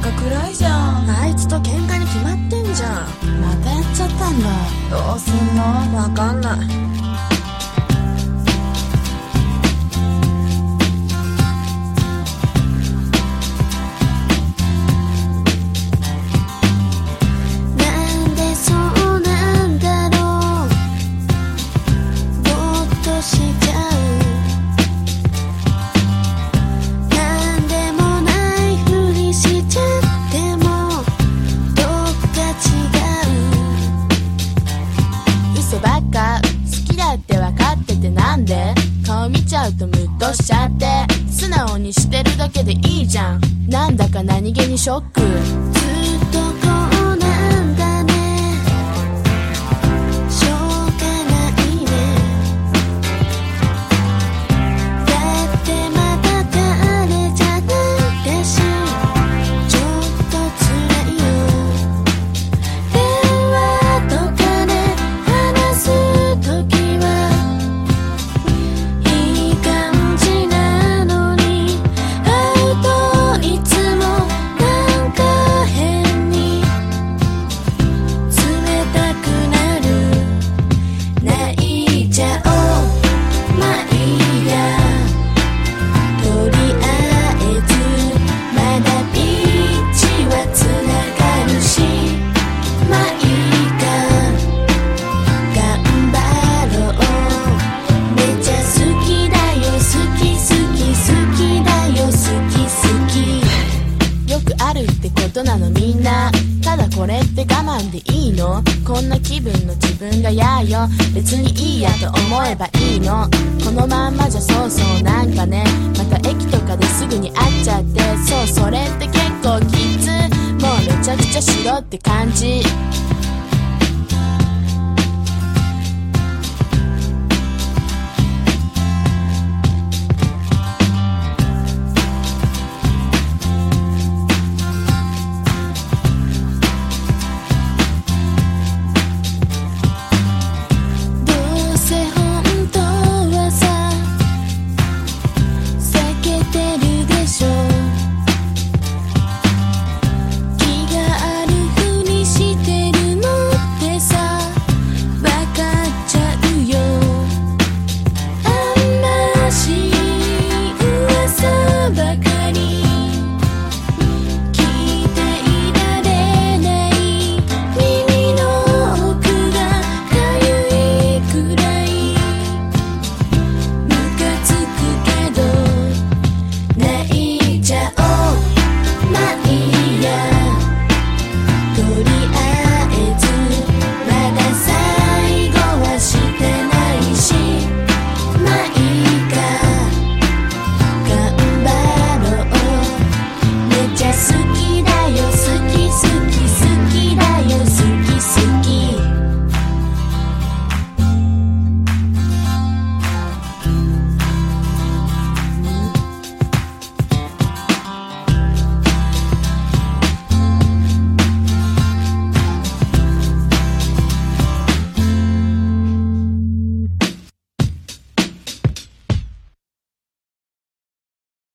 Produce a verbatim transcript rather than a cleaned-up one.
か暗いじゃん。 あいつと喧嘩に決まってんじゃん。 またやっちゃったんだ。どうすんの？ わかんない。 なんでそうなんだろう。ぼーっとしちゃう。なんでもないふりしちゃってもどっか違う。嘘ばっか好きだって分かっててなんで顔見ちゃうとムッとしちゃって素直にしてるだけでいいじゃん。なんだか何気にショック。ずっとこうなんだね。しょうがないね。だってまだ誰じゃないしちょっと辛いよ。電話とかで話すときはいい感じなのに会うといつもなんか変に冷たくなる。泣いちゃおう。まあいいや。とりあえずまだピーチはつながるしまあいいか。頑張ろう。めちゃ好きだよ。好き好き好きだよ。好き好き。よくあるってことなのみんな。ただこれって我慢でいいの？こんな気分の自分が嫌よ。別にいいやと思えばいいの。このまんまじゃそうそうなんかね。また駅とかですぐに会っちゃって。そうそれって結構きつ。もうめちゃくちゃしろって感じ。